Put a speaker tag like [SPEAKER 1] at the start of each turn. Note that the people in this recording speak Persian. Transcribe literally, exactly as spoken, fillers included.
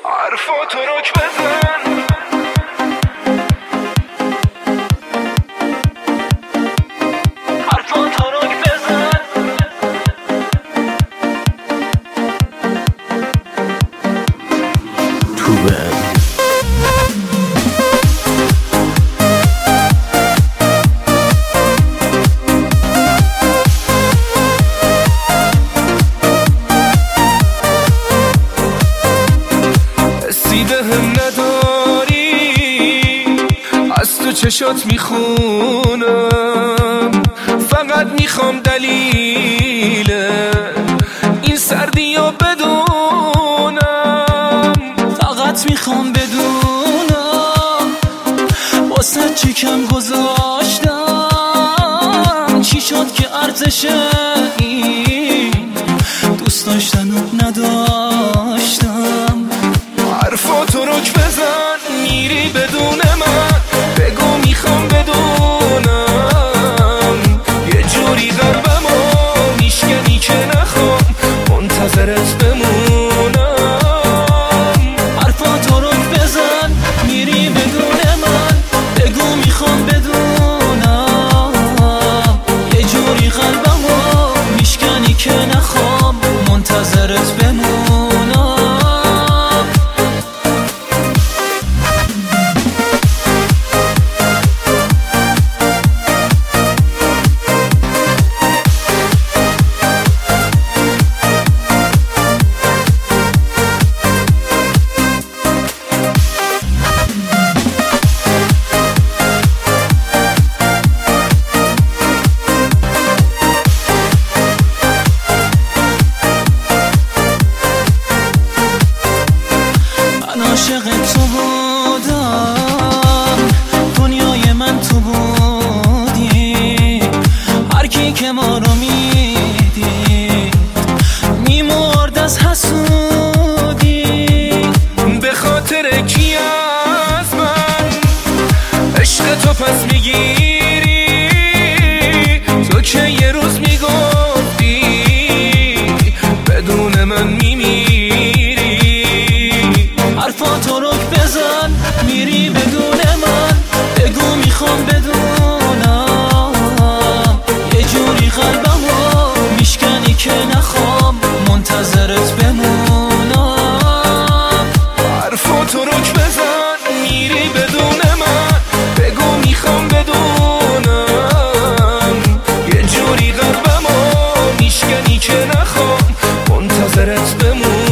[SPEAKER 1] حرفاتو رک بزن، حرفاتو رک بزن. تو بند هم نداری، از تو چشات میخونم، فقط میخوام دلیل این سردی رو بدونم،
[SPEAKER 2] فقط میخوام بدونم واسه چی کم گذاشتم، چی شد که ارزش این دوست داشتن رو نداشتم.
[SPEAKER 1] حرفاتو رک بزن، میری بدون من، بگو میخوام بدونم، یه جوری قلبمو میشکنی که نخوام منتظرت بمونم.
[SPEAKER 2] حرفاتو رک بزن، میری بدون من، بگو میخوام بدونم، یه جوری قلبمو میشکنی که نخوام منتظرت بمونم. عاشق تو بودم، دنیای من تو بودی، هر کی که ما رو میدید میمرد از حسودی.
[SPEAKER 1] به خاطر کی از من عشق تو پس میگیری، تو که یه روز میگفتی بدون من میمیری.
[SPEAKER 2] حرفاتو رک بزن، میری بدون من، بگو میخوام بدونم، یه جوری قلبمو میشکنی که نخوام منتظرت بمونم.
[SPEAKER 1] حرفاتو رک بزن، میری بدون من، بگو میخوام بدونم، یه جوری قلبمو میشکنی که نخوام منتظرت بمونم.